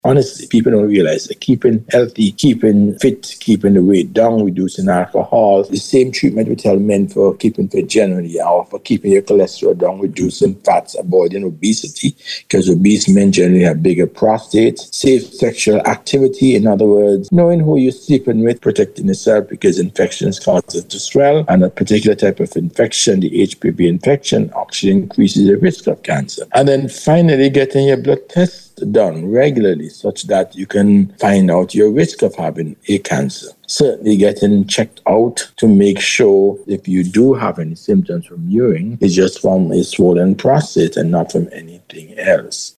Honestly, people don't realize that keeping healthy, keeping fit, keeping the weight down, reducing alcohol, the same treatment we tell men for keeping fit generally, or for keeping your cholesterol down, reducing fats, avoiding obesity, because obese men generally have bigger prostates, safe sexual activity, in other words, knowing who you're sleeping with, protecting yourself because infections cause it to swell, and a particular type of infection, the HPV infection, actually increases the risk of cancer. And then finally, getting your blood tests done regularly such that you can find out your risk of having a cancer. Certainly getting checked out to make sure if you do have any symptoms from urine, it's just from a swollen prostate and not from anything else.